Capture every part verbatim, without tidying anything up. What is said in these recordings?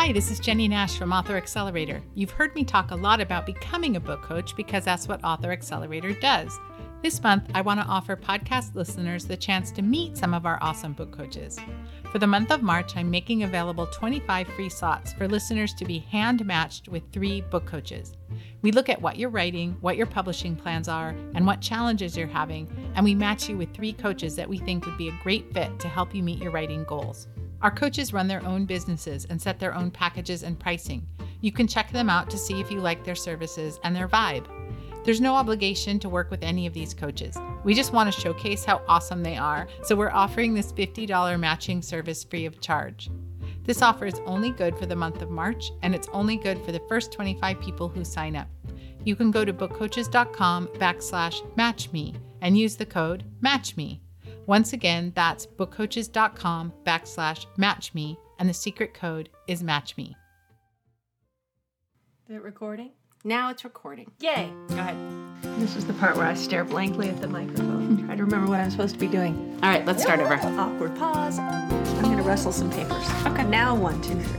Hi, this is Jenny Nash from Author Accelerator. You've heard me talk a lot about becoming a book coach because that's what Author Accelerator does. This month, I want to offer podcast listeners the chance to meet some of our awesome book coaches. For the month of March, I'm making available twenty-five free slots for listeners to be hand-matched with three book coaches. We look at what you're writing, what your publishing plans are, and what challenges you're having, and we match you with three coaches that we think would be a great fit to help you meet your writing goals. Our coaches run their own businesses and set their own packages and pricing. You can check them out to see if you like their services and their vibe. There's no obligation to work with any of these coaches. We just want to showcase how awesome they are, so we're offering this fifty dollars matching service free of charge. This offer is only good for the month of March, and it's only good for the first twenty-five people who sign up. You can go to bookcoaches.com backslash match me and use the code MATCHME. Once again, that's bookcoaches.com backslash match me, and the secret code is match me. Is it recording? Now it's recording. Yay! Go ahead. This is the part where I stare blankly at the microphone. Try to remember what I'm supposed to be doing. All right, let's start over. Awkward pause. I'm going to rustle some papers. Okay. Now one, two, three.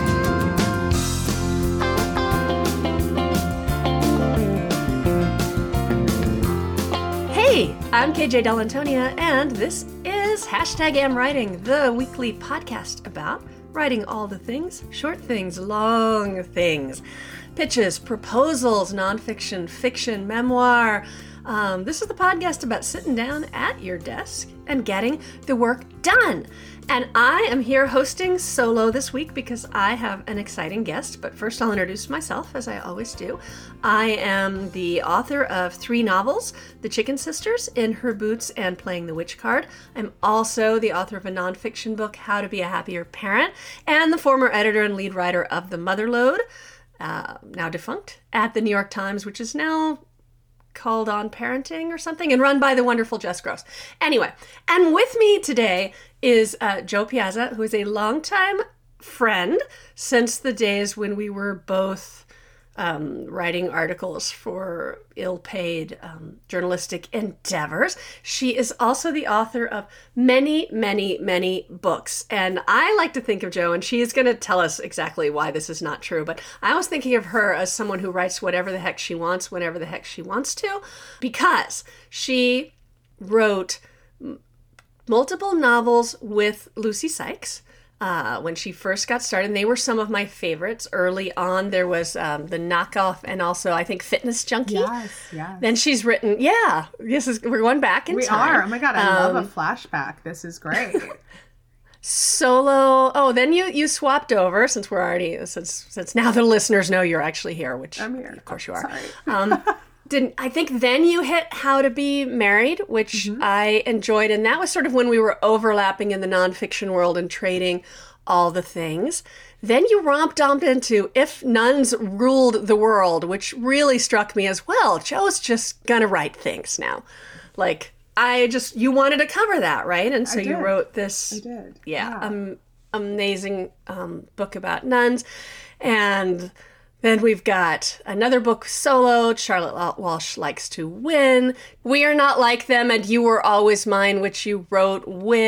Hey, I'm K J Dell'Antonia, and this is Hashtag Am Writing, the weekly podcast about writing all the things, short things, long things, pitches, proposals, nonfiction, fiction, memoir. Um, this is the podcast about sitting down at your desk and getting the work done. And I am here hosting solo this week because I have an exciting guest. But first I'll introduce myself, as I always do. I am the author of three novels, The Chicken Sisters, In Her Boots, and Playing the Witch Card. I'm also the author of a nonfiction book, How to Be a Happier Parent, and the former editor and lead writer of The Motherlode, uh, now defunct, at the New York Times, which is now called On Parenting or something, and run by the wonderful Jess Gross. Anyway, and with me today is uh, Joe Piazza, who is a longtime friend since the days when we were both um, writing articles for ill-paid um, journalistic endeavors. She is also the author of many, many, many books. And I like to think of Jo, and she is going to tell us exactly why this is not true, but I was thinking of her as someone who writes whatever the heck she wants, whenever the heck she wants to, because she wrote multiple novels with Lucy Sykes uh, when she first got started. And they were some of my favorites. Early on, there was um, The Knockoff and also, I think, Fitness Junkie. Yes, yes. Then she's written, yeah, this is, we're going back in we time. We are. Oh my God, I um, love a flashback. This is great. Solo. Oh, then you you swapped over since we're already, since since now the listeners know you're actually here, which I'm here. Of course you are. Sorry. um, Didn't I think then you hit How to Be Married, which mm-hmm. I enjoyed. And that was sort of when we were overlapping in the nonfiction world and trading all the things. Then you romped on into If Nuns Ruled the World, which really struck me as, well, Joe's just going to write things now. Like, I just, you wanted to cover that, right? And so you wrote this, I did. yeah, yeah. Um, amazing um, book about nuns. And then we've got another book solo, Charlotte Walsh Likes to Win, We Are Not Like Them, and You Were Always Mine, which you wrote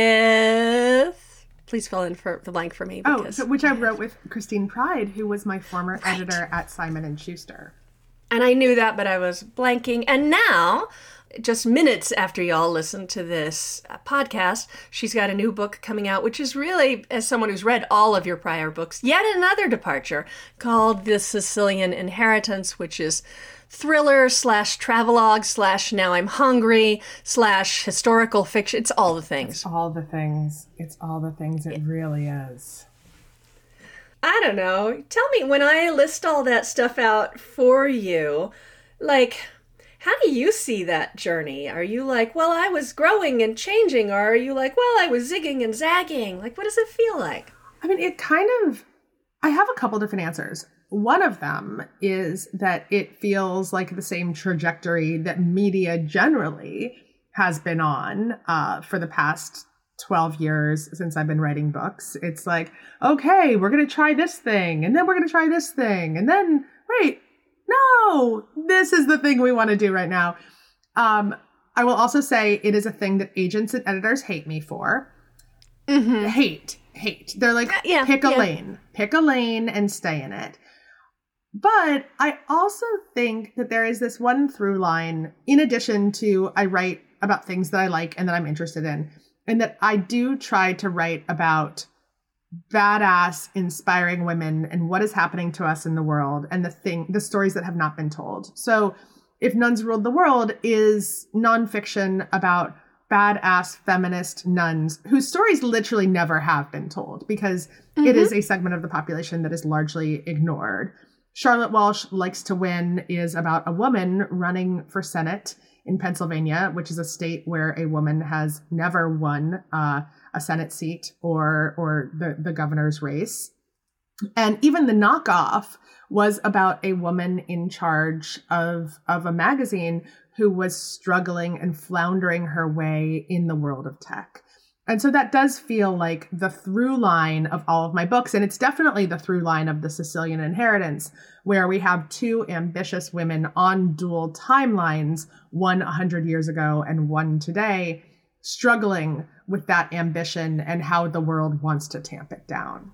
with, please fill in for the blank for me. Oh, so, which I wrote with Christine Pride, who was my former right. editor at Simon and Schuster. And I knew that, but I was blanking. And now, just minutes after y'all listen to this podcast, she's got a new book coming out, which is really, as someone who's read all of your prior books, yet another departure, called The Sicilian Inheritance, which is thriller slash travelogue slash now I'm hungry slash historical fiction. It's all the things. It's all the things. It's all the things. It really is. I don't know. Tell me, when I list all that stuff out for you, like, how do you see that journey? Are you like, well, I was growing and changing? Or are you like, well, I was zigging and zagging? Like, what does it feel like? I mean, it kind of, I have a couple different answers. One of them is that it feels like the same trajectory that media generally has been on uh, for the past twelve years since I've been writing books. It's like, okay, we're going to try this thing, and then we're going to try this thing, and then, wait, no, this is the thing we want to do right now. Um, I will also say it is a thing that agents and editors hate me for. Mm-hmm. Hate. hate. They're like, yeah, pick a yeah. lane, pick a lane and stay in it. But I also think that there is this one through line, in addition to I write about things that I like and that I'm interested in, and that I do try to write about badass, inspiring women and what is happening to us in the world and the thing, the stories that have not been told. So If Nuns Ruled the World is nonfiction about badass feminist nuns whose stories literally never have been told because mm-hmm. it is a segment of the population that is largely ignored. Charlotte Walsh Likes to Win is about a woman running for Senate in Pennsylvania, which is a state where a woman has never won uh, a Senate seat or or the, the governor's race. And even the knockoff was about a woman in charge of, of a magazine who was struggling and floundering her way in the world of tech. And so that does feel like the through line of all of my books. And it's definitely the through line of the Sicilian Inheritance, where we have two ambitious women on dual timelines, one one hundred years ago and one today, struggling with that ambition and how the world wants to tamp it down.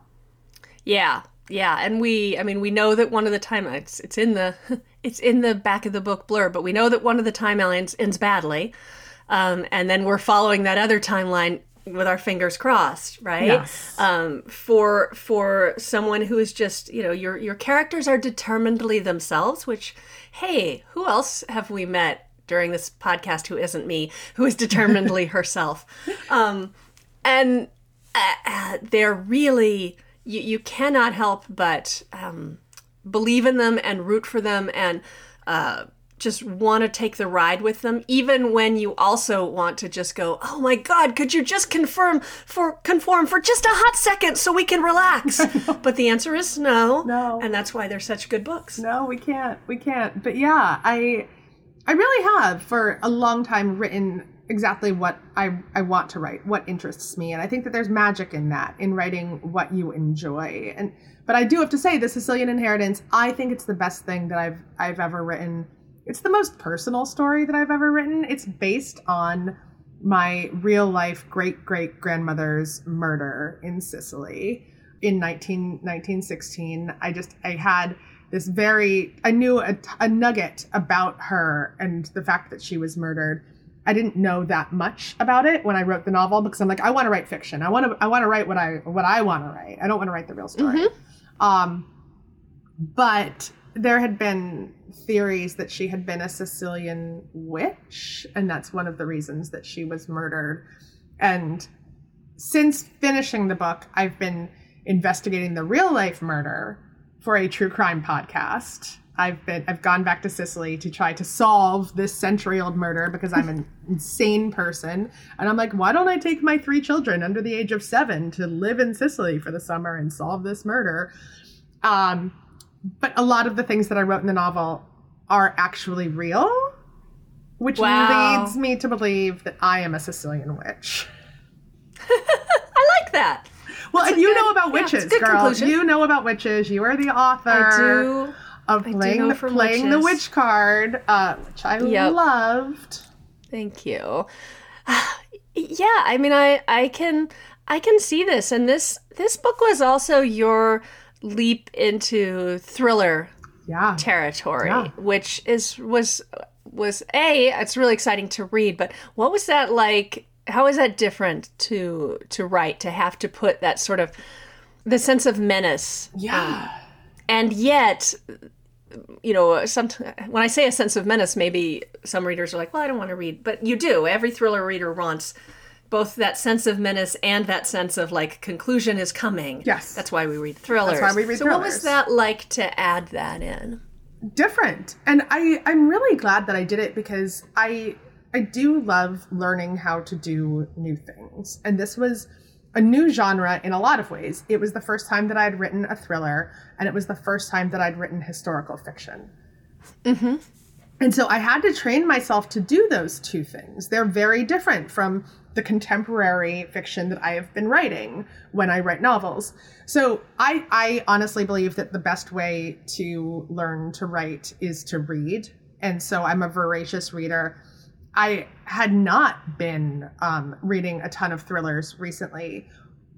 Yeah. Yeah, and we, I mean, we know that one of the timelines, it's in the, it's in the back of the book blurb, but we know that one of the timelines ends badly. Um, and then we're following that other timeline with our fingers crossed, right? Yes. Um, for for someone who is just, you know, your your characters are determinedly themselves, which, hey, who else have we met during this podcast who isn't me, who is determinedly herself? Um, and uh, uh, they're really, you, you cannot help but um, believe in them and root for them and uh just want to take the ride with them, even when you also want to just go, oh my God, could you just confirm for conform for just a hot second so we can relax? But the answer is no. No. And that's why they're such good books. No, we can't. We can't. But yeah, I I really have for a long time written exactly what I, I want to write, what interests me. And I think that there's magic in that, in writing what you enjoy. And but I do have to say, the Sicilian Inheritance, I think it's the best thing that I've I've ever written. It's the most personal story that I've ever written. It's based on my real life great great grandmother's murder in Sicily in nineteen sixteen. I just, I had this very, I knew a, a nugget about her and the fact that she was murdered. I didn't know that much about it when I wrote the novel because I'm like, I want to write fiction. I want to, I want to write what I, what I want to write. I don't want to write the real story. Mm-hmm. Um, but there had been theories that she had been a Sicilian witch, and that's one of the reasons that she was murdered. And since finishing the book, I've been investigating the real life murder for a true crime podcast. I've been I've gone back to Sicily to try to solve this century-old murder because I'm an insane person. And I'm like, why don't I take my three children under the age of seven to live in Sicily for the summer and solve this murder? Um, but a lot of the things that I wrote in the novel are actually real, which wow. leads me to believe that I am a Sicilian witch. I like that. Well, That's and you good, know about yeah, witches, good girl. Conclusion. You know about witches. You are the author I do. of I playing, do know the, from playing the witches. witch card, uh, which I Yep. loved. Thank you. Yeah, I mean, I, I can I can see this, and this this book was also your leap into thriller Yeah. territory, Yeah. which is was was a it's really exciting to read. But what was that like? How is that different to to write? To have to put that sort of the sense of menace, Yeah. um, and yet. You know, some, when I say a sense of menace, maybe some readers are like, well, I don't want to read. But you do. Every thriller reader wants both that sense of menace and that sense of, like, conclusion is coming. Yes. That's why we read thrillers. That's why we read so thrillers. what was that like to add that in? Different. And I, I'm really glad that I did it because I I do love learning how to do new things. And this was a new genre in a lot of ways. It was the first time that I had written a thriller, and it was the first time that I'd written historical fiction. Mm-hmm. And so I had to train myself to do those two things. They're very different from the contemporary fiction that I have been writing when I write novels. So I, I honestly believe that the best way to learn to write is to read. And so I'm a voracious reader. I had not been um, reading a ton of thrillers recently.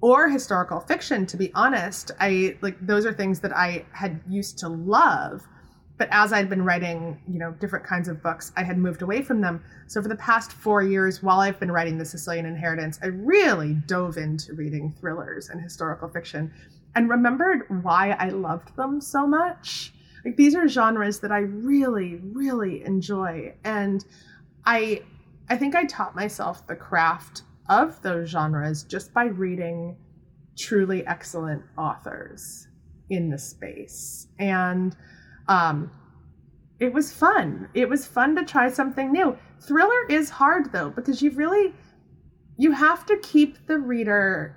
or historical fiction, to be honest. I like those are things that I had used to love. But as I'd been writing, you know, different kinds of books, I had moved away from them. So for the past four years, while I've been writing The Sicilian Inheritance, I really dove into reading thrillers and historical fiction and remembered why I loved them so much. Like, these are genres that I really, really enjoy. And I, I think I taught myself the craft of those genres just by reading truly excellent authors in the space. And Um, it was fun. It was fun to try something new. Thriller is hard though, because you really, you have to keep the reader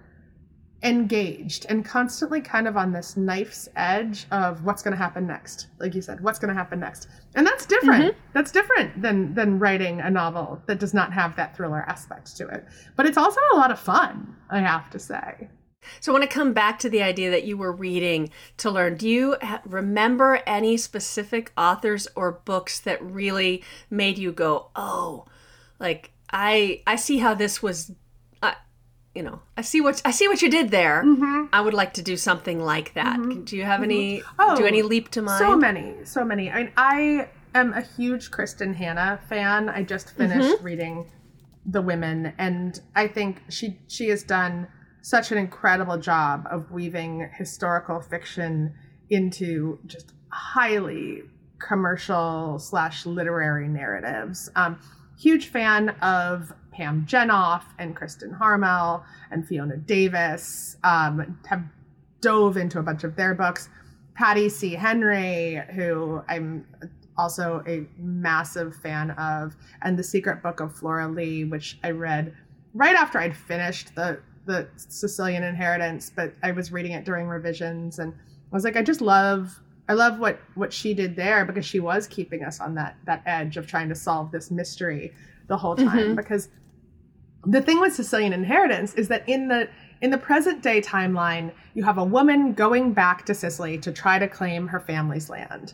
engaged and constantly kind of on this knife's edge of what's going to happen next. Like you said, what's going to happen next. And that's different. Mm-hmm. That's different than, than writing a novel that does not have that thriller aspect to it. But it's also a lot of fun, I have to say. So I want to come back to the idea that you were reading to learn. Do you ha- remember any specific authors or books that really made you go, oh, like I I see how this was, uh, you know, I see what I see what you did there. Mm-hmm. I would like to do something like that. Mm-hmm. Do you have any? Oh, do any leap to mind? So many, so many. I mean, I am a huge Kristen Hanna fan. I just finished mm-hmm. reading The Women, and I think she she has done such an incredible job of weaving historical fiction into just highly commercial slash literary narratives. Um, huge fan of Pam Jenoff and Kristen Harmel and Fiona Davis. Um, have dove into a bunch of their books. Patty C. Henry, who I'm also a massive fan of, and The Secret Book of Flora Lee, which I read right after I'd finished the the Sicilian Inheritance, but I was reading it during revisions, and I was like, I just love, I love what, what she did there, because she was keeping us on that, that edge of trying to solve this mystery the whole time. Mm-hmm. Because the thing with Sicilian Inheritance is that in the, in the present day timeline, you have a woman going back to Sicily to try to claim her family's land.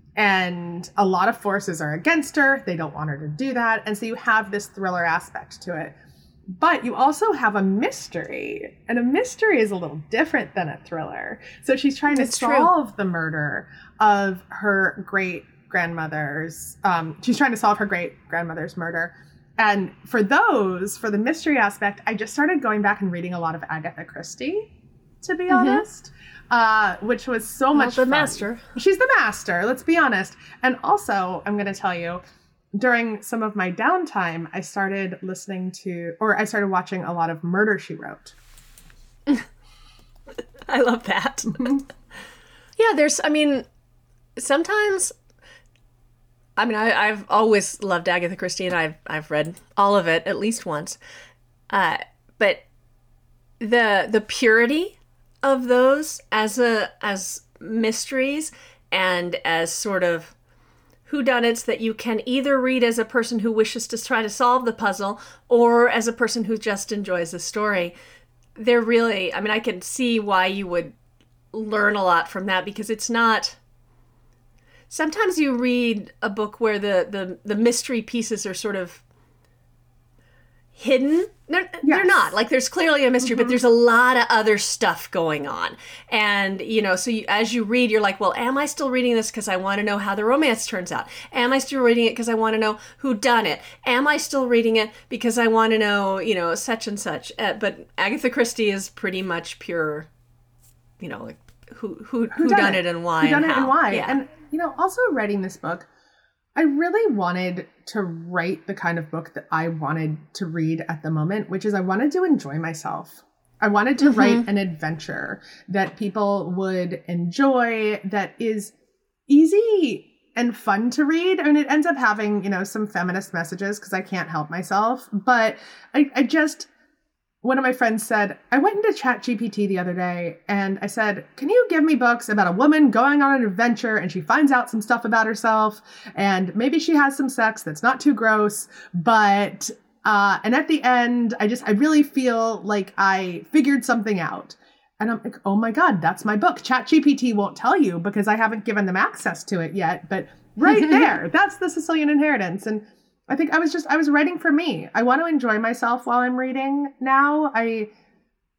And a lot of forces are against her. They don't want her to do that. And so you have this thriller aspect to it. But you also have a mystery, and a mystery is a little different than a thriller. So she's trying That's to solve true. the murder of her great grandmother's, um, she's trying to solve her great grandmother's murder. And for those, for the mystery aspect, I just started going back and reading a lot of Agatha Christie, to be mm-hmm. honest, uh, which was so well, much the fun. master. She's the master, let's be honest. And also, I'm going to tell you, during some of my downtime, I started listening to, or I started watching a lot of Murder, She Wrote. I love that. Yeah, there's, I mean, sometimes, I mean, I, I've always loved Agatha Christie, and I've, I've read all of it at least once. Uh, but the, the purity of those as a, as mysteries and as sort of whodunits that you can either read as a person who wishes to try to solve the puzzle or as a person who just enjoys the story. They're really, I mean, I can see why you would learn a lot from that, because it's not, sometimes you read a book where the, the, the mystery pieces are sort of hidden. They're, yes. they're not. Like, there's clearly a mystery, mm-hmm. but there's a lot of other stuff going on. And, you know, so you, as you read, you're like, well, am I still reading this because I want to know how the romance turns out? Am I still reading it because I want to know who done it? Am I still reading it because I want to know, you know, such and such? Uh, but Agatha Christie is pretty much pure, you know, like, who who, who, who done, done it? it and why who done and it how. and why. Yeah. And, you know, also writing this book, I really wanted to write the kind of book that I wanted to read at the moment, which is I wanted to enjoy myself. I wanted to mm-hmm. write an adventure that people would enjoy, that is easy and fun to read. I mean, it ends up having, you know, some feminist messages because I can't help myself. But I, I just, one of my friends said, I went into ChatGPT the other day and I said, can you give me books about a woman going on an adventure and she finds out some stuff about herself and maybe she has some sex that's not too gross, but, uh, and at the end, I just, I really feel like I figured something out. And I'm like, oh my God, that's my book. ChatGPT won't tell you because I haven't given them access to it yet, but right there, that's the Sicilian Inheritance. And I think I was just, I was writing for me. I want to enjoy myself while I'm reading now. I,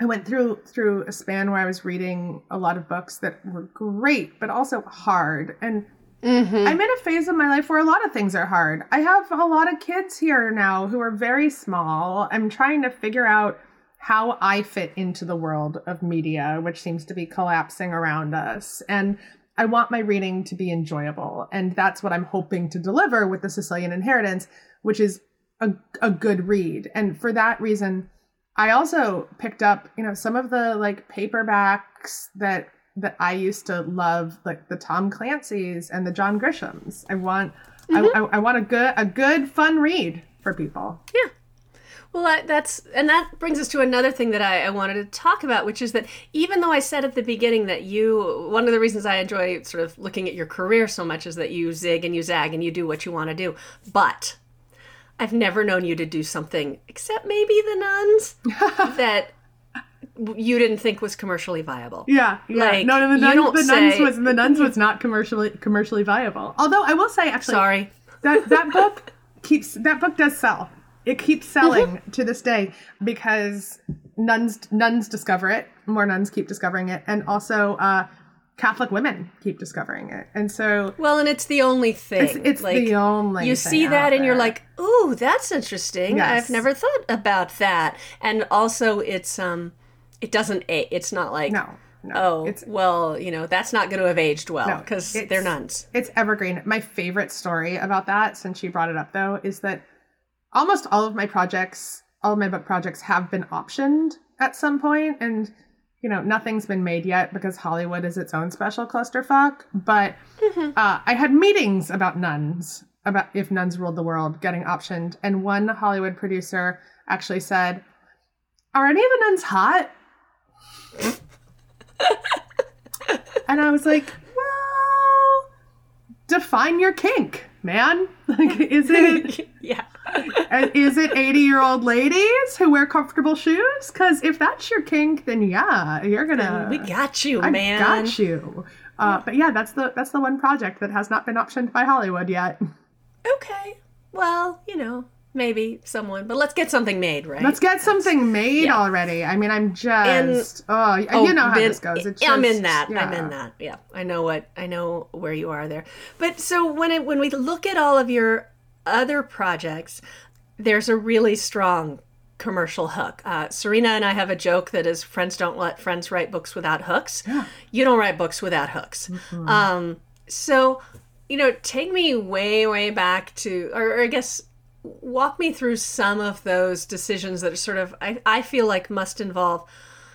I went through through a span where I was reading a lot of books that were great, but also hard. And mm-hmm. I'm in a phase of my life where a lot of things are hard. I have a lot of kids here now who are very small. I'm trying to figure out how I fit into the world of media, which seems to be collapsing around us. And I want my reading to be enjoyable. And that's what I'm hoping to deliver with The Sicilian Inheritance, which is a, a good read. And for that reason, I also picked up, you know, some of the like paperbacks that that I used to love, like the Tom Clancy's and the John Grishams. I want, mm-hmm. I, I, I want a good, a good, fun read for people. Yeah. Well, I, that's, and that brings us to another thing that I, I wanted to talk about, which is that even though I said at the beginning that you, one of the reasons I enjoy sort of looking at your career so much is that you zig and you zag and you do what you want to do, but I've never known you to do something, except maybe The Nuns, that you didn't think was commercially viable. Yeah, yeah. Like, no, no, the, nun, the say, nuns was the nuns was not commercially commercially viable. Although I will say, actually, sorry, that that book keeps that book does sell. It keeps selling mm-hmm. to this day because nuns nuns discover it. More nuns keep discovering it, and also uh, Catholic women keep discovering it. And so, well, and it's the only thing. It's, it's like, the only. You thing see that, and there. you're like, "Ooh, that's interesting. Yes. I've never thought about that." And also, it's um. It doesn't, it's not like, no, no, oh, it's, well, you know, that's not going to have aged well because no, they're nuns. It's evergreen. My favorite story about that, since you brought it up, though, is that almost all of my projects, all of my book projects have been optioned at some point, and, you know, nothing's been made yet because Hollywood is its own special clusterfuck, but mm-hmm. uh, I had meetings about nuns, about if nuns ruled the world, getting optioned, and one Hollywood producer actually said, "Are any of the nuns hot?" And I was like, well, define your kink, man. Like, is it yeah is it eighty year old ladies who wear comfortable shoes? Because if that's your kink, then yeah, you're gonna we got you, I man. got you. Uh, but yeah, that's the that's the one project that has not been optioned by Hollywood yet. Okay, well, you know, maybe someone, but let's get something made, right? Let's get something made yeah. already. I mean, I'm just, and, oh, oh, you know how been, this goes. It's just, I'm in that. Yeah. I'm in that. Yeah, I know what, I know where you are there. But so when it, when we look at all of your other projects, there's a really strong commercial hook. Uh, Serena and I have a joke that is, friends don't let friends write books without hooks. Yeah. You don't write books without hooks. Mm-hmm. Um, so, you know, take me way, way back to, or, or I guess, walk me through some of those decisions that are sort of, I, I feel like must involve,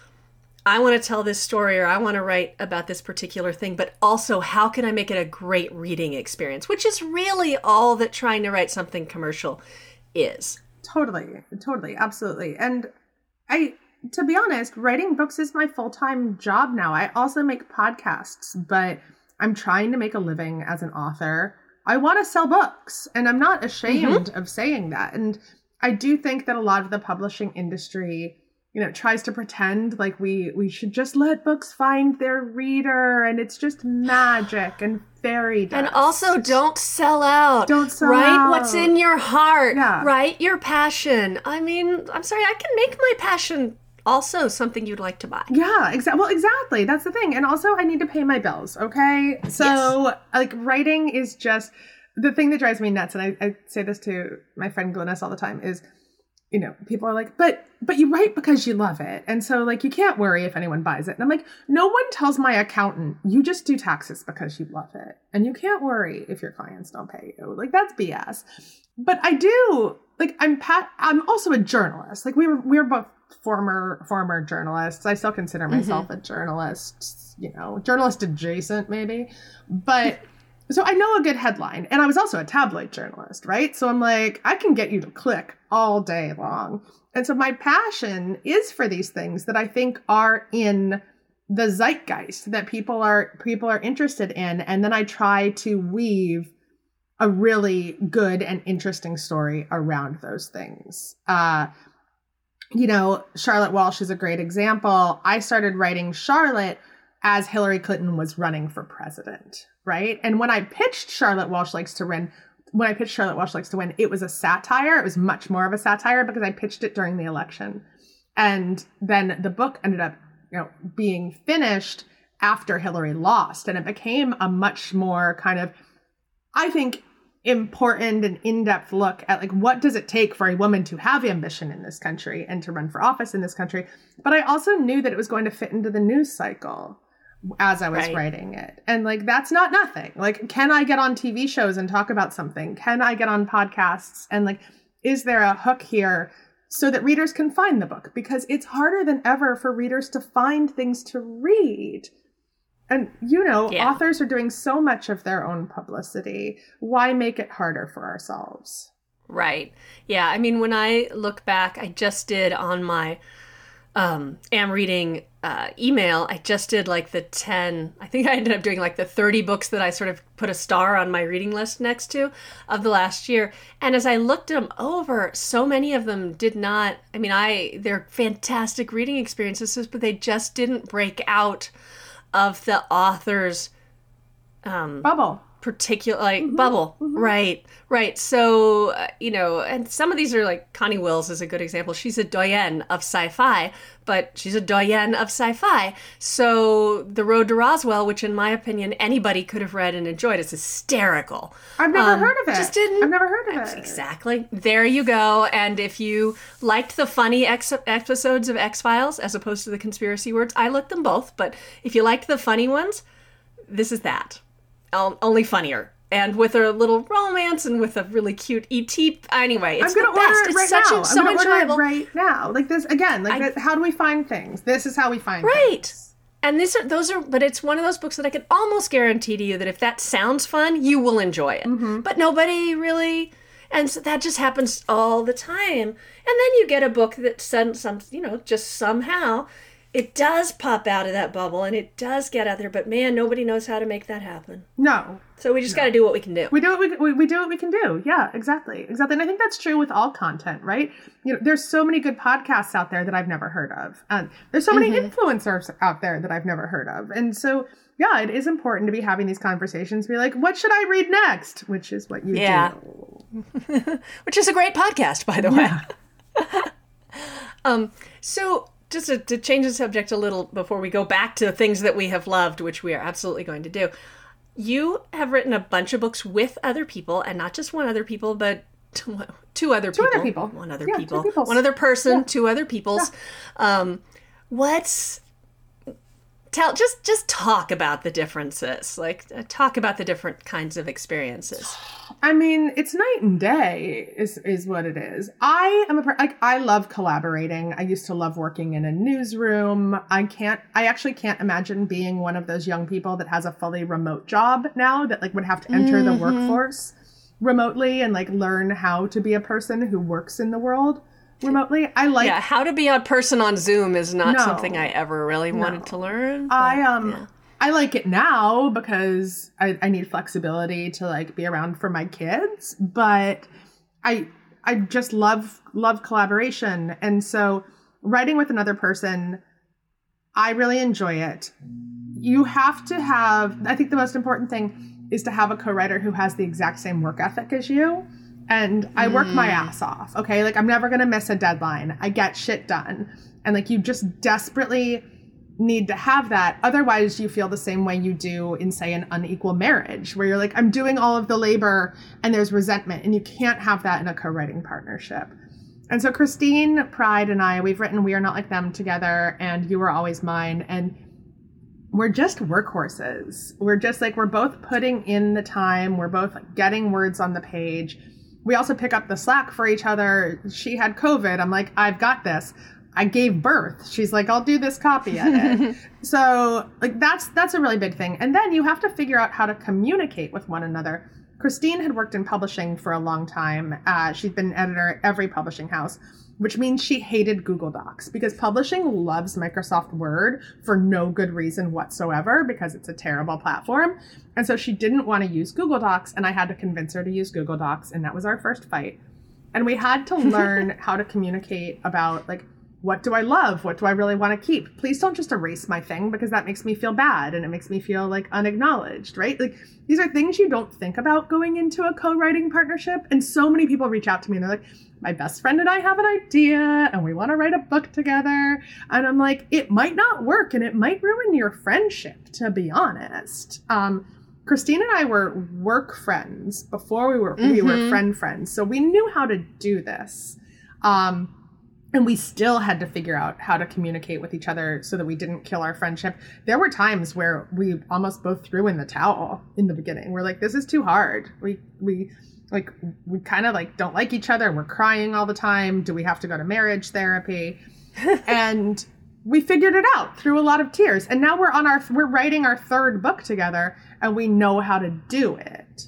I want to tell this story or I want to write about this particular thing, but also how can I make it a great reading experience, which is really all that trying to write something commercial is. Totally, totally, absolutely. And I, to be honest, writing books is my full-time job now. I also make podcasts, but I'm trying to make a living as an author. I want to sell books, and I'm not ashamed mm-hmm. of saying that. And I do think that a lot of the publishing industry, you know, tries to pretend like we we should just let books find their reader, and it's just magic and fairy dust. And also, don't sell out. Don't sell write out. What's in your heart. Yeah. Write your passion. I mean, I'm sorry, I can make my passion also something you'd like to buy. Yeah, exactly. Well, exactly. That's the thing. And also I need to pay my bills. Okay. So yes. like writing is just the thing that drives me nuts. And I, I say this to my friend Glynis all the time is, you know, people are like, but, but you write because you love it. And so like, you can't worry if anyone buys it. And I'm like, no one tells my accountant, you just do taxes because you love it. And you can't worry if your clients don't pay you. Like that's B S. But I do like, I'm Pat, I'm also a journalist. Like we were, we were both former former journalists. I still consider myself mm-hmm. a journalist, you know, journalist adjacent maybe. But so I know a good headline, and I was also a tabloid journalist, right? So I'm like, I can get you to click all day long. And so my passion is for these things that I think are in the zeitgeist, that people are people are interested in, and then I try to weave a really good and interesting story around those things. Uh You know, Charlotte Walsh is a great example. I started writing Charlotte as Hillary Clinton was running for president, right? And when I pitched Charlotte Walsh Likes to Win, when I pitched Charlotte Walsh Likes to Win, it was a satire. It was much more of a satire because I pitched it during the election. And then the book ended up, you know, being finished after Hillary lost. And it became a much more kind of, I think, important and in-depth look at like, what does it take for a woman to have ambition in this country and to run for office in this country? But I also knew that it was going to fit into the news cycle as I was Right. writing it. And like, that's not nothing. Like, can I get on T V shows and talk about something? Can I get on podcasts? And like, is there a hook here so that readers can find the book? Because it's harder than ever for readers to find things to read. And, you know, Yeah. authors are doing so much of their own publicity. Why make it harder for ourselves? Right. Yeah. I mean, when I look back, I just did on my um, Am Reading uh, email, I just did like the ten, I think I ended up doing like the thirty books that I sort of put a star on my reading list next to of the last year. And as I looked them over, so many of them did not, I mean, I, they're fantastic reading experiences, but they just didn't break out of the author's um, Bubble. particular like mm-hmm, bubble mm-hmm. right right so uh, you know, and some of these are like Connie Wills is a good example. She's a doyenne of sci-fi, but she's a doyenne of sci-fi. So The Road to Roswell, which in my opinion anybody could have read and enjoyed, is hysterical. I've never um, heard of it. Just didn't. I've never heard of it. Exactly. There you go. And if you liked the funny ex- episodes of X-Files as opposed to the conspiracy words, I liked them both. But if you liked the funny ones, this is that. Um, only funnier, and with a little romance, and with a really cute E T. Anyway, it's I'm gonna the best. order it right it's such now. a, so I'm gonna enjoyable. order it right now. Like this again. Like I, that, how do we find things? This is how we find right. things. And these are those are, but it's one of those books that I can almost guarantee to you that if that sounds fun, you will enjoy it. Mm-hmm. But nobody really, and so that just happens all the time. And then you get a book that some, some, you know, just somehow. It does pop out of that bubble, and it does get out there, but man, nobody knows how to make that happen. No. So we just no. got to do what we can do. We do what we, we, we do what we can do. Yeah, exactly. Exactly. And I think that's true with all content, right? You know, there's so many good podcasts out there that I've never heard of. And there's so many mm-hmm. influencers out there that I've never heard of. And so, yeah, it is important to be having these conversations, be like, what should I read next? Which is what you yeah. do. Which is a great podcast, by the way. Yeah. um, so... Just to, to change the subject a little before we go back to things that we have loved, which we are absolutely going to do. You have written a bunch of books with other people, and not just one other people, but two, two other two people. Two other people. One other yeah, people. Two one other person, yeah. two other peoples. Yeah. Um, what's... Tell just just talk about the differences. Like uh, talk about the different kinds of experiences. I mean, it's night and day is is what it is. I am a like I love collaborating. I used to love working in a newsroom. I can't I actually can't imagine being one of those young people that has a fully remote job now, that like would have to enter mm-hmm. the workforce remotely and like learn how to be a person who works in the world remotely. I like yeah how to be a person on Zoom is not no, something I ever really no. wanted to learn. I um yeah. I like it now because I, I need flexibility to like be around for my kids, but I I just love love collaboration. And so writing with another person, I really enjoy it. You have to have, I think the most important thing is to have a co-writer who has the exact same work ethic as you. And I work mm. my ass off, okay? Like, I'm never going to miss a deadline. I get shit done. And, like, you just desperately need to have that. Otherwise, you feel the same way you do in, say, an unequal marriage, where you're like, I'm doing all of the labor, and there's resentment. And you can't have that in a co-writing partnership. And so Christine Pride and I, we've written We Are Not Like Them together, and You Were Always Mine. And we're just workhorses. We're just, like, we're both putting in the time. We're both getting words on the page. We also pick up the slack for each other. She had COVID. I'm like, I've got this. I gave birth. She's like, I'll do this copy edit. So like that's that's a really big thing. And then you have to figure out how to communicate with one another. Christine had worked in publishing for a long time. Uh, she'd been an editor at every publishing house, which means she hated Google Docs because publishing loves Microsoft Word for no good reason whatsoever because it's a terrible platform. And so she didn't want to use Google Docs, and I had to convince her to use Google Docs, and that was our first fight. And we had to learn how to communicate about, like, what do I love? What do I really want to keep? Please don't just erase my thing, because that makes me feel bad and it makes me feel like unacknowledged, right? Like, these are things you don't think about going into a co-writing partnership. And so many people reach out to me and they're like, my best friend and I have an idea and we want to write a book together. And I'm like, it might not work and it might ruin your friendship, to be honest. Um, Christine and I were work friends before we were, mm-hmm. we were friend friends. So we knew how to do this. Um, And we still had to figure out how to communicate with each other so that we didn't kill our friendship. There were times where we almost both threw in the towel in the beginning. We're like, this is too hard. We, we like, we kind of like don't like each other. We're crying all the time. Do we have to go to marriage therapy? And we figured it out through a lot of tears. And now we're on our, we're writing our third book together and we know how to do it.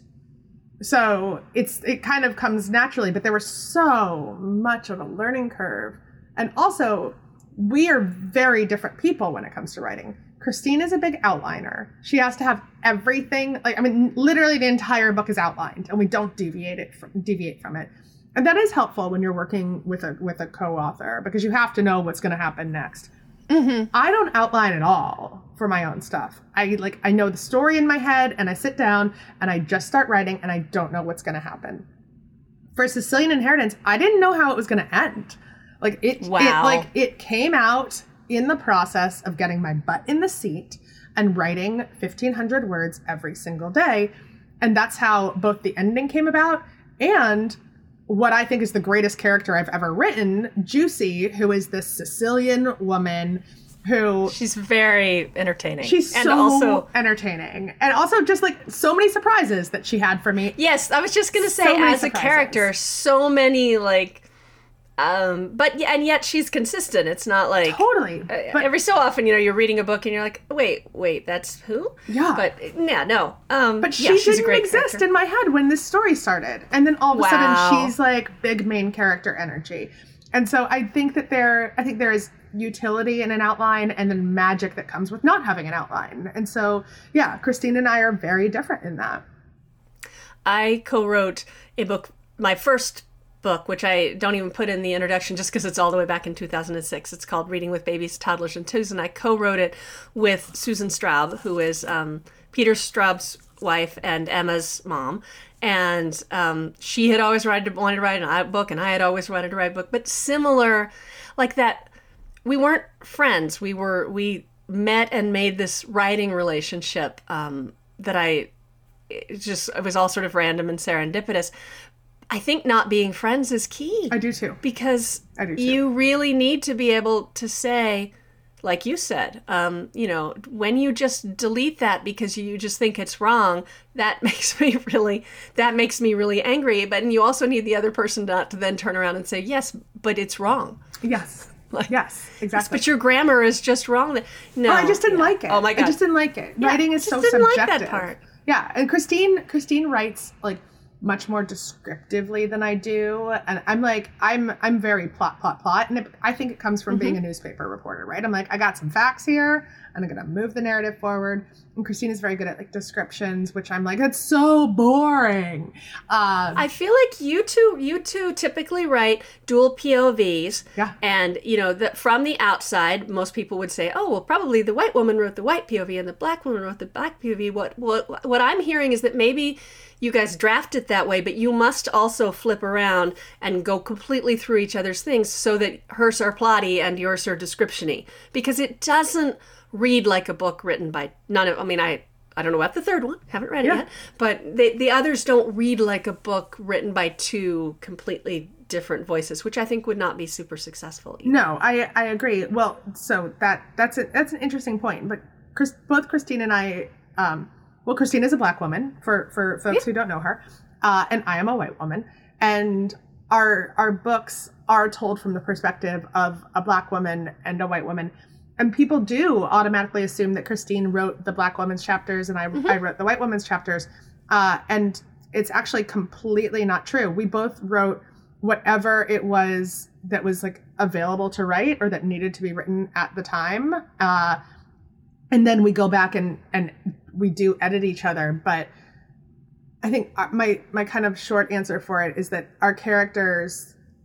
So it's it kind of comes naturally, but there was so much of a learning curve. And also, we are very different people when it comes to writing. Christine is a big outliner. She has to have everything, like, I mean, literally the entire book is outlined and we don't deviate it from, deviate from it. And that is helpful when you're working with a with a co-author, because you have to know what's going to happen next. Mm-hmm. I don't outline at all for my own stuff. I like I know the story in my head and I sit down and I just start writing and I don't know what's going to happen. For Sicilian Inheritance, I didn't know how it was going to end. Like it, wow. it like it came out in the process of getting my butt in the seat and writing fifteen hundred words every single day, and that's how both the ending came about and what I think is the greatest character I've ever written, Juicy, who is this Sicilian woman who... She's very entertaining. She's and so also, entertaining. And also just like so many surprises that she had for me. Yes, I was just going to say, So many as surprises. a character, so many like... Um, but and yet she's consistent. It's not like Totally. Uh, But- every so often, you know, you're reading a book and you're like, wait, wait, that's who? Yeah. But yeah, no. Um, But she yeah, she's a didn't great exist character. in my head when this story started. And then all of a Wow. sudden she's like big main character energy. And so I think that there, I think there is utility in an outline and then magic that comes with not having an outline. And so, yeah, Christine and I are very different in that. I co-wrote a book, my first book, which I don't even put in the introduction just because it's all the way back in two thousand six. It's called Reading with Babies, Toddlers, and Twos, and I co-wrote it with Susan Straub, who is um, Peter Straub's wife and Emma's mom. And um, she had always wanted to, wanted to write a book, and I had always wanted to write a book. But similar, like that, we weren't friends. We were we met and made this writing relationship um, that I it just it was all sort of random and serendipitous. I think not being friends is key. I do too. Because I do too. you really need to be able to say, like you said, um, you know, when you just delete that because you just think it's wrong, that makes me really, that makes me really angry. But and you also need the other person not to then turn around and say, yes, but it's wrong. Yes. Like, yes, exactly. But your grammar is just wrong. No, Oh, I just didn't yeah. like it. Oh my god, I just didn't like it. Yeah, Writing is just so didn't like subjective. that part. Yeah, and Christine, Christine writes like much more descriptively than I do, and I'm like, I'm, I'm very plot, plot, plot, and it, I think it comes from mm-hmm. being a newspaper reporter, right? I'm like, I got some facts here, and I'm gonna move the narrative forward. And Christine is very good at like descriptions, which I'm like, that's so boring. Um, I feel like you two, you two typically write dual P O Vs. Yeah. And, you know, the, from the outside, most people would say, oh, well, probably the white woman wrote the white P O V and the black woman wrote the black P O V. What, what, what I'm hearing is that maybe you guys draft it that way, but you must also flip around and go completely through each other's things so that hers are plotty and yours are description-y. Because it doesn't read like a book written by none of, I mean, I, I don't know about the third one, haven't read it Yeah. yet, but they, the others don't read like a book written by two completely different voices, which I think would not be super successful either. No, I I agree. Well, so that that's a, that's an interesting point. But Chris, both Christine and I, um, well, Christine is a black woman for for folks Yeah. who don't know her, uh, and I am a white woman, and our our books are told from the perspective of a black woman and a white woman. And people do automatically assume that Christine wrote the black woman's chapters and I, mm-hmm. I wrote the white woman's chapters. Uh, and it's actually completely not true. We both wrote whatever it was that was like available to write or that needed to be written at the time. Uh, and then we go back and, and we do edit each other. But I think my, my kind of short answer for it is that our characters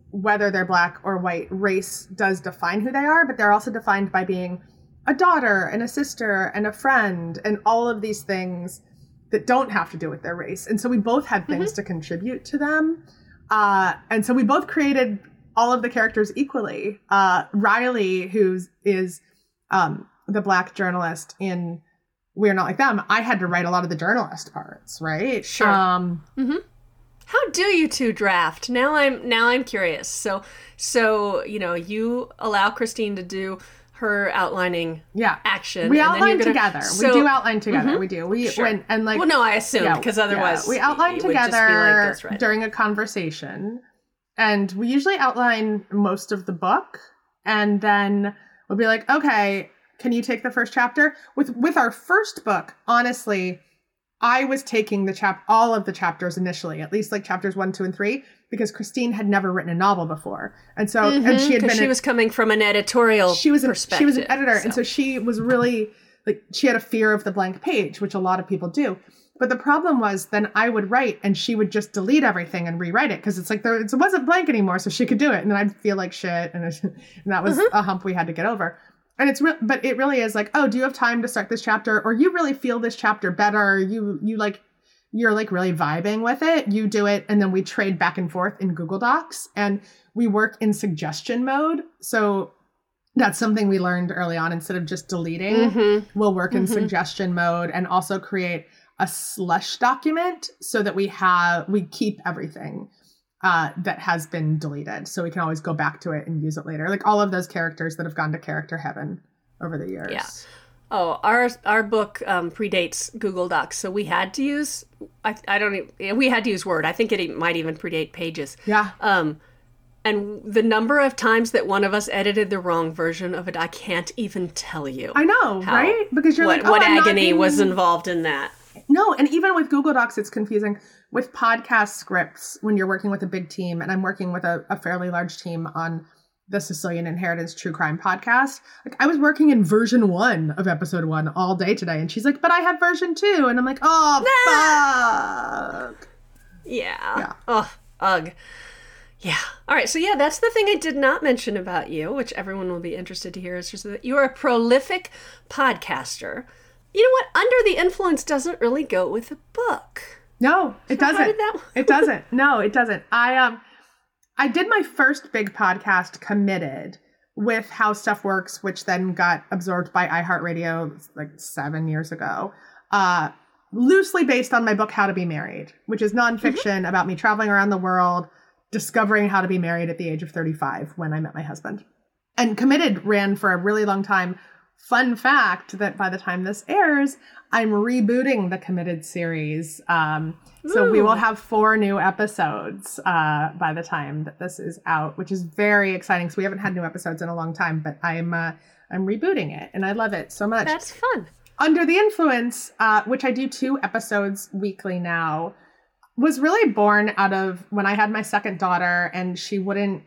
whether they're black or white, race does define who they are, but they're also defined by being a daughter and a sister and a friend and all of these things that don't have to do with their race. And so we both had things mm-hmm. to contribute to them. Uh, and so we both created all of the characters equally. Uh, Riley, who is um, the black journalist in We're Not Like Them, I had to write a lot of the journalist parts, right? Sure. Um, mm-hmm. How do you two draft? Now I'm now I'm curious. So so you know you allow Christine to do her outlining yeah. action. We and outline then you're gonna, together. So, we do outline together. Mm-hmm. We do. We sure. when, and like well, no, I assume because yeah, otherwise yeah. we outline it together would just be like during a conversation, and we usually outline most of the book, and then we'll be like, okay, can you take the first chapter? With with our first book, honestly, I was taking the chap all of the chapters initially, at least like chapters one, two, and three, because Christine had never written a novel before, and so mm-hmm, and she had been she a, was coming from an editorial. She was an, perspective. She was an editor, so. and so she was really like she had a fear of the blank page, which a lot of people do. But the problem was, then I would write, and she would just delete everything and rewrite it because it's like there it wasn't blank anymore, so she could do it, and then I'd feel like shit, and, it, and that was mm-hmm. a hump we had to get over. And it's real, but it really is like, oh, do you have time to start this chapter, or you really feel this chapter better? You you like. You're like really vibing with it, you do it, and then we trade back and forth in Google Docs, and we work in suggestion mode. So that's something we learned early on. Instead of just deleting, mm-hmm. we'll work in mm-hmm. suggestion mode and also create a slush document so that we have we keep everything uh, that has been deleted, so we can always go back to it and use it later. Like all of those characters that have gone to character heaven over the years. Yeah. Oh, our our book um, predates Google Docs, so we had to use. I I don't even, we had to use Word. I think it might even predate Pages. Yeah. Um, and the number of times that one of us edited the wrong version of it, I can't even tell you. I know, how, right? Because you're what, like, oh, what I'm agony not was involved in that. No, and even with Google Docs, it's confusing. With podcast scripts, when you're working with a big team, and I'm working with a, a fairly large team on the Sicilian Inheritance True Crime podcast. Like I was working in version one of episode one all day today. And she's like, but I have version two. And I'm like, oh, fuck. Yeah. Yeah. Oh, ugh. Yeah. All right. So yeah, that's the thing I did not mention about you, which everyone will be interested to hear, is just that you are a prolific podcaster. You know what? Under the Influence doesn't really go with a book. No, it so doesn't. How did that It doesn't. No, it doesn't. I, um, I did my first big podcast, Committed, with How Stuff Works, which then got absorbed by iHeartRadio like seven years ago, uh, loosely based on my book, How to Be Married, which is nonfiction mm-hmm. about me traveling around the world, discovering how to be married at the age of thirty-five when I met my husband. And Committed ran for a really long time. Fun fact that by the time this airs, I'm rebooting the Committed series. Um, so we will have four new episodes uh, by the time that this is out, which is very exciting. So we haven't had new episodes in a long time, but I'm uh, I'm rebooting it, and I love it so much. That's fun. Under the Influence, uh, which I do two episodes weekly now, was really born out of when I had my second daughter, and she wouldn't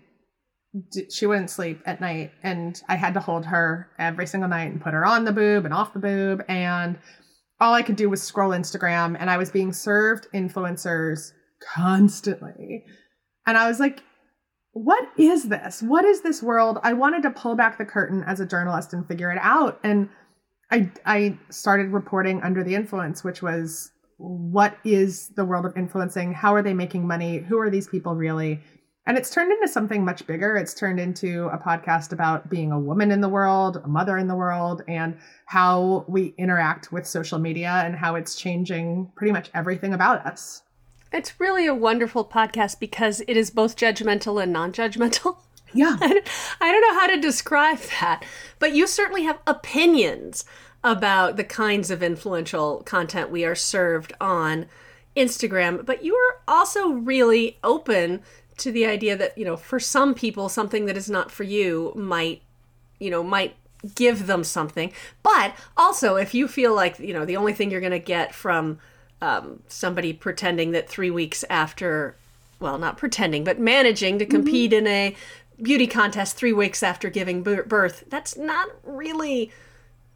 she wouldn't sleep at night, and I had to hold her every single night and put her on the boob and off the boob, and all I could do was scroll Instagram, and I was being served influencers constantly. And I was like, what is this? What is this world? I wanted to pull back the curtain as a journalist and figure it out. And I I started reporting Under the Influence, which was, what is the world of influencing? How are they making money? Who are these people really? And it's turned into something much bigger. It's turned into a podcast about being a woman in the world, a mother in the world, and how we interact with social media and how it's changing pretty much everything about us. It's really a wonderful podcast because it is both judgmental and non-judgmental. Yeah. I don't know how to describe that, but you certainly have opinions about the kinds of influential content we are served on Instagram, but you are also really open to the idea that, you know, for some people, something that is not for you might, you know, might give them something. But also, if you feel like, you know, the only thing you're going to get from um, somebody pretending that three weeks after, well, not pretending, but managing to compete mm-hmm. in a beauty contest three weeks after giving birth, that's not really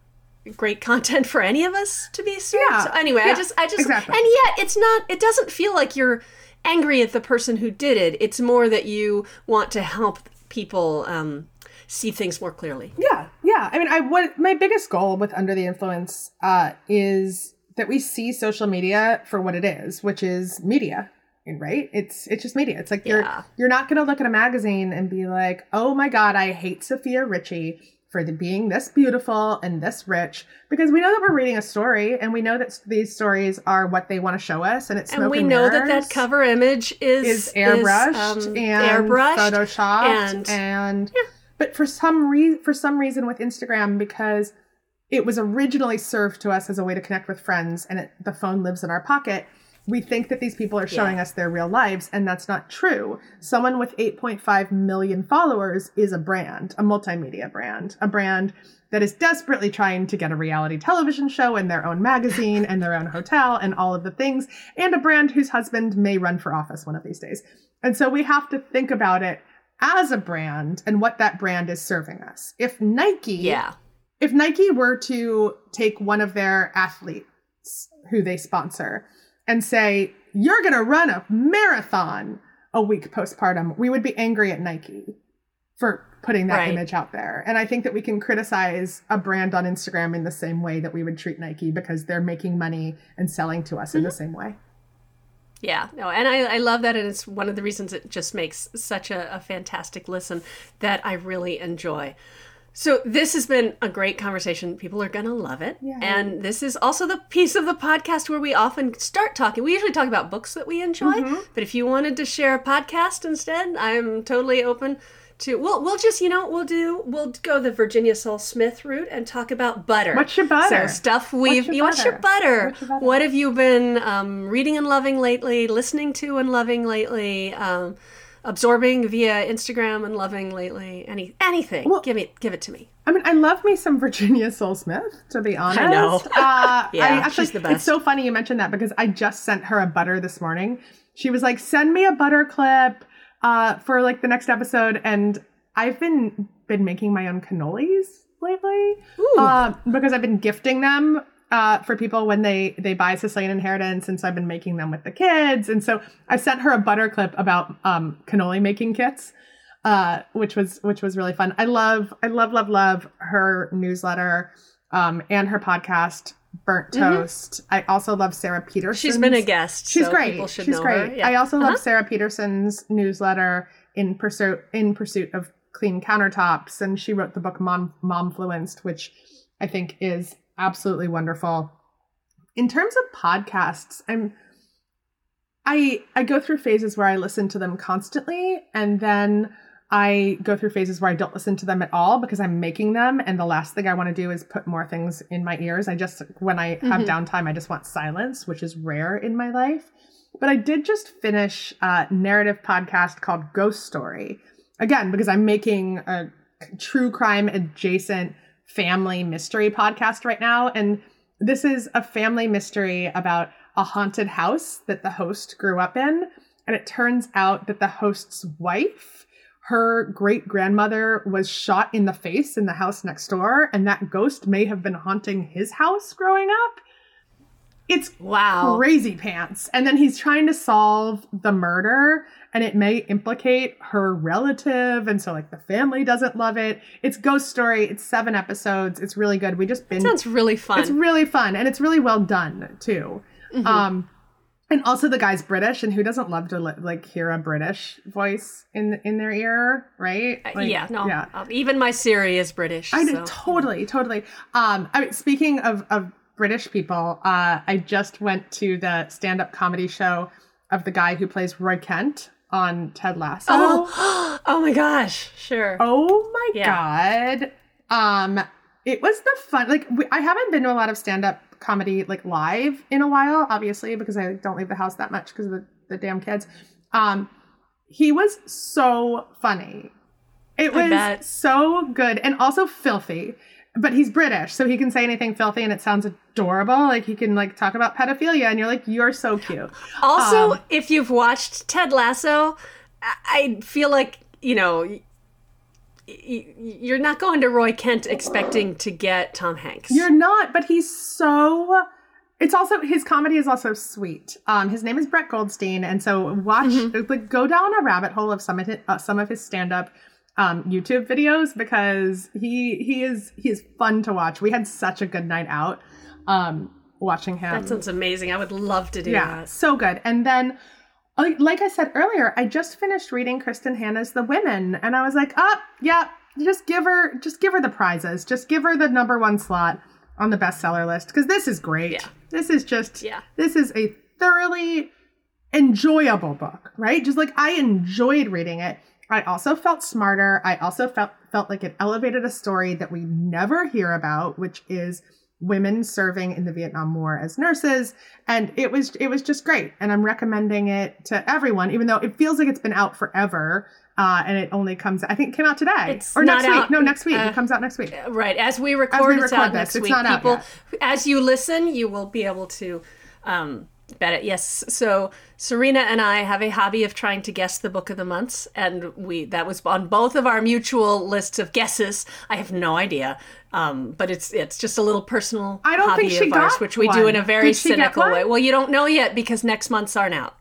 great content for any of us to be served. Yeah, So anyway, yeah, I just, I just, exactly. and yet it's not, it doesn't feel like you're angry at the person who did it. It's more that you want to help people um, see things more clearly. Yeah, yeah. I mean, I what my biggest goal with Under the Influence uh, is that we see social media for what it is, which is media, right? It's it's just media. It's like you're Yeah. you're not going to look at a magazine and be like, oh my God, I hate Sophia Richie for the, being this beautiful and this rich, because we know that we're reading a story and we know that these stories are what they want to show us, and it's smoke And we and know that mirrors. that cover image is is airbrushed is, um, and airbrushed photoshopped and, and, but for some reason for some reason with Instagram, because it was originally served to us as a way to connect with friends and it, the phone lives in our pocket, we think that these people are showing Yeah. us their real lives, and that's not true. Someone with eight point five million followers is a brand, a multimedia brand, a brand that is desperately trying to get a reality television show and their own magazine and their own hotel and all of the things, and a brand whose husband may run for office one of these days. And so we have to think about it as a brand and what that brand is serving us. If Nike, yeah. if Nike were to take one of their athletes who they sponsor and say, you're going to run a marathon a week postpartum, we would be angry at Nike for putting that Right. image out there. And I think that we can criticize a brand on Instagram in the same way that we would treat Nike, because they're making money and selling to us Mm-hmm. in the same way. Yeah, no, and I, I love that, and it's one of the reasons it just makes such a, a fantastic listen that I really enjoy. So this has been a great conversation. People are going to love it. Yay. And this is also the piece of the podcast where we often start talking. We usually talk about books that we enjoy, but if you wanted to share a podcast instead, I'm totally open to, we'll, we'll just, you know, we'll do, we'll go the Virginia Saul Smith route and talk about butter. What's your butter? So stuff we've, your you what's your butter? What's your butter? What have you been um, reading and loving lately, listening to and loving lately, um, absorbing via Instagram and loving lately? Any anything? Well- give me, give it to me. I mean, I love me some Virginia Soul Smith, to be honest. I know. Uh, Yeah, I actually, she's the best. It's so funny you mentioned that, because I just sent her a butter this morning. She was like, send me a butter clip uh, for like the next episode. And I've been been making my own cannolis lately uh, because I've been gifting them uh, for people when they, they buy Sicilian Inheritance. And so I've been making them with the kids. And so I sent her a butter clip about um, cannoli making kits. Uh, which was which was really fun. I love I love love love her newsletter um, and her podcast Burnt Toast. I also love Sarah Peterson's. She's been a guest. She's so great. People should She's know great. her. Yeah. I also Uh-huh. love Sarah Peterson's newsletter in pursuit in pursuit of clean countertops, and she wrote the book Mom Momfluenced, which I think is absolutely wonderful. In terms of podcasts, I'm I I go through phases where I listen to them constantly, and then I go through phases where I don't listen to them at all because I'm making them, and the last thing I want to do is put more things in my ears. I just, when I have downtime, I just want silence, which is rare in my life. But I did just finish a narrative podcast called Ghost Story. Again, because I'm making a true crime adjacent family mystery podcast right now. And this is a family mystery about a haunted house that the host grew up in. And it turns out that the host's wife, her great grandmother, was shot in the face in the house next door, and that ghost may have been haunting his house growing up. It's Wow. crazy pants. And then he's trying to solve the murder, and it may implicate her relative, and so like the family doesn't love it. It's Ghost Story. It's seven episodes. It's really good. We just binged. Sounds really fun. It's really fun, and it's really well done too. Mm-hmm. Um, and also the guy's British, and who doesn't love to li- like hear a British voice in in their ear, right? Like, yeah, no. yeah. Um, even my Siri is British. I so. know, totally, totally. Um, I mean, speaking of of British people, uh, I just went to the stand up comedy show of the guy who plays Roy Kent on Ted Lasso. Oh, oh my gosh. Sure. Oh my Yeah. God. Um, it was the fun, like, we, I haven't been to a lot of stand-up comedy, like, live in a while, obviously, because I don't leave the house that much because of the, the damn kids. Um, he was so funny. It I was bet. so good and also filthy. But he's British, so he can say anything filthy and it sounds adorable. Like, he can, like, talk about pedophilia and you're like, you're so cute. Also, Um, if you've watched Ted Lasso, I I feel like, you know, y- you're not going to Roy Kent expecting to get Tom Hanks. You're not, but he's so... It's also, his comedy is also sweet. Um, his name is Brett Goldstein, and so watch, mm-hmm. like, go down a rabbit hole of some of his, uh, some of his stand-up um, YouTube videos, because he he is he is fun to watch. We had such a good night out um, watching him. That sounds amazing. I would love to do yeah, that. So good. And then, like I said earlier, I just finished reading Kristen Hanna's The Women, and I was like, oh, yeah, just give her, just give her the prizes. Just give her the number one slot on the bestseller list, because this is great. Yeah. This is just, yeah. this is a thoroughly enjoyable book, right? Just like, I enjoyed reading it. I also felt smarter. I also felt felt like it elevated a story that we never hear about, which is women serving in the Vietnam War as nurses. And it was it was just great. And I'm recommending it to everyone, even though it feels like it's been out forever. Uh, and it only comes, I think it came out today. It's or next not week. out, no, next week. uh, it comes out next week. Right. As we record, as we it's record out this, next it's week. Not People, out yet. As you listen, you will be able to um, bet it. Yes. So Serena and I have a hobby of trying to guess the book of the months. And we that was on both of our mutual lists of guesses. I have no idea. Um, but it's it's just a little personal I don't hobby think she of ours, got which we one. do in a very Did she get cynical one? way. Well, you don't know yet because next month's aren't out.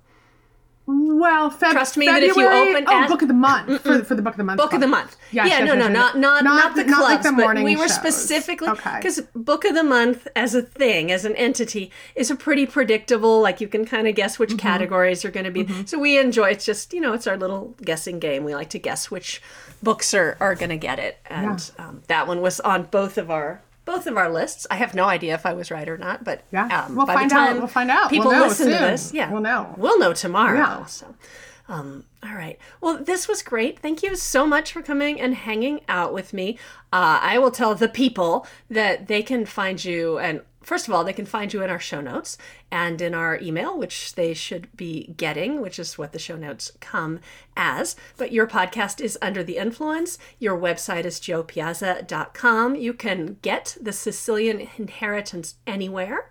Well, Feb- Trust me February, that if you open oh, as- book of the month for, for the book of the month. Book club. of the month. Yes, yeah, yes, no, yes, no, yes. not not Not not the the- not like clubs, the but morning we were shows. specifically Okay. because Book of the Month as a thing, as an entity, is a pretty predictable. Like you can kind of guess which Mm-hmm. categories are going to be. Mm-hmm. So we enjoy. It's just you know, it's our little guessing game. We like to guess which books are are going to get it, and Yeah. um, that one was on both of our. Both of our lists. I have no idea if I was right or not, but Yeah. um, We'll by find the time out. We'll find out. People We'll know listen to soon. this. Yeah, We'll know. We'll know tomorrow. Yeah. So, um, all right. Well, this was great. Thank you so much for coming and hanging out with me. Uh, I will tell the people that they can find you, and first of all, they can find you in our show notes and in our email, which they should be getting, which is what the show notes come as. But your podcast is Under the Influence. Your website is joe piazza dot com. You can get The Sicilian Inheritance anywhere.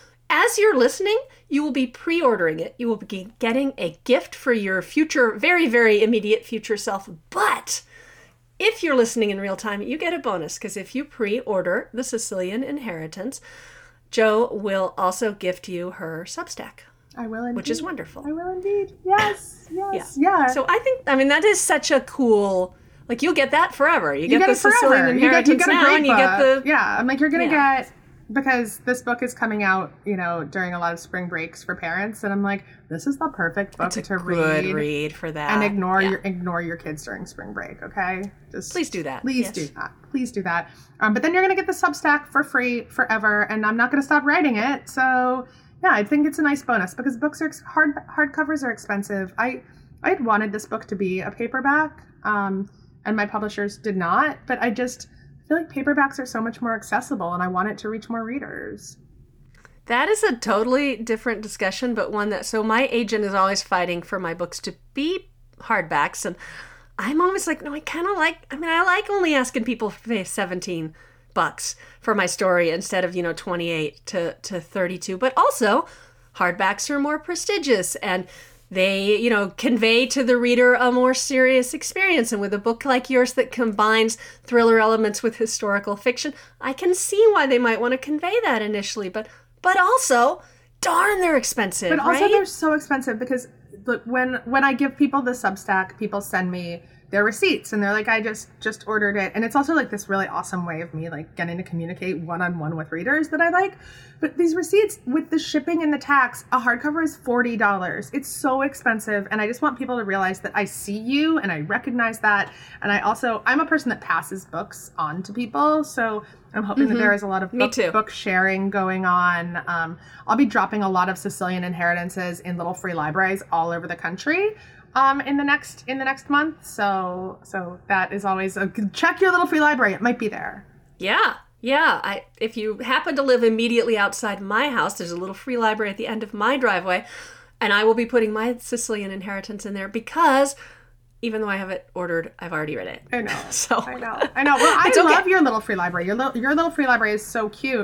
As you're listening, you will be pre-ordering it. You will be getting a gift for your future, very, very immediate future self. But if you're listening in real time, you get a bonus, because if you pre-order The Sicilian Inheritance, Joe will also gift you her Substack. I will indeed. Which is wonderful. I will indeed. Yes. Yes. Yeah. Yeah. So I think, I mean, that is such a cool, like, you'll get that forever. You, you get, get the it forever. Sicilian Inheritance you get, you get a now, great and you get book. the... Yeah. I'm like, you're going to Yeah. get, because this book is coming out, you know, during a lot of spring breaks for parents. And I'm like, this is the perfect book It's a to good read. read for that. And ignore Yeah. your ignore your kids during spring break, okay? Just Please do that. Please Yes. do that. Please do that. Um, but then you're gonna get the Substack for free forever, and I'm not gonna stop writing it. So yeah, I think it's a nice bonus because books are ex- hard hardcovers are expensive. I I had wanted this book to be a paperback, um, and my publishers did not. But I just feel like paperbacks are so much more accessible, and I want it to reach more readers. That is a totally different discussion, but one that, so my agent is always fighting for my books to be hardbacks, and I'm always like, no, I kind of like, I mean, I like only asking people to pay seventeen bucks for my story instead of, you know, twenty-eight to, to thirty-two, but also hardbacks are more prestigious, and they, you know, convey to the reader a more serious experience. And with a book like yours that combines thriller elements with historical fiction, I can see why they might want to convey that initially, but But also, darn, they're expensive, But also right? they're so expensive because look, when when I give people the Substack, people send me their receipts and they're like, I just just ordered it. And it's also like this really awesome way of me like getting to communicate one-on-one with readers that I like. But these receipts with the shipping and the tax, a hardcover is forty dollars. It's so expensive. And I just want people to realize that I see you and I recognize that. And I also, I'm a person that passes books on to people. So I'm hoping Mm-hmm. that there is a lot of Me book, too. book sharing going on. Um, I'll be dropping a lot of Sicilian Inheritances in little free libraries all over the country um, in the next in the next month. So so that is always a check your little free library. It might be there. Yeah, yeah. I if you happen to live immediately outside my house, there's a little free library at the end of my driveway, and I will be putting my Sicilian Inheritance in there because even though I have it ordered, I've already read it. I know. So I know. I know. Well, I It's okay. love your little free library. Your little your little free library is so cute.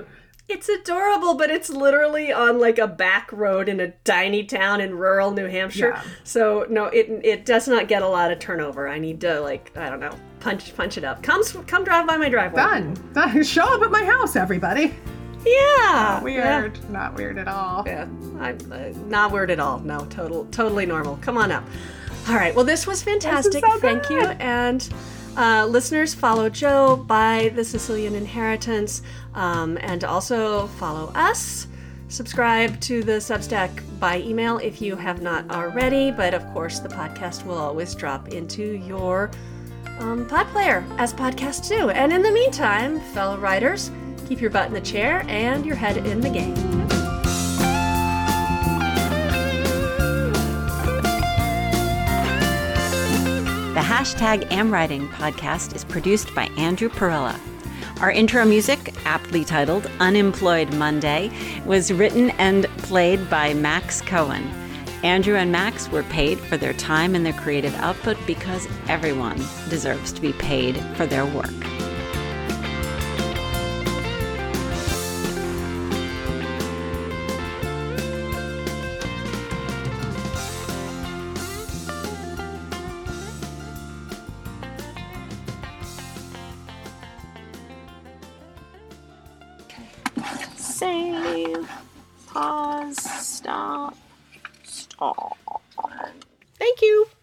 It's adorable, but it's literally on like a back road in a tiny town in rural New Hampshire. Yeah. So no, it it does not get a lot of turnover. I need to like, I don't know, punch punch it up. Come come drive by my driveway. Done. Done. Show up at my house, everybody. Yeah. Weird. Yeah. Not weird at all. Yeah. I'm uh, not weird at all. No, total totally normal. Come on up. All right. Well, this was fantastic. so Thank you. good. And uh, listeners, follow Joe by The Sicilian Inheritance, um, and also follow us. Subscribe to the Substack by email if you have not already. But of course, the podcast will always drop into your um, pod player, as podcasts do. And in the meantime, fellow writers, keep your butt in the chair and your head in the game. The Hashtag Am Writing podcast is produced by Andrew Perella. Our intro music, aptly titled Unemployed Monday, was written and played by Max Cohen. Andrew and Max were paid for their time and their creative output because everyone deserves to be paid for their work. Save. Pause. Stop. Stop. Thank you.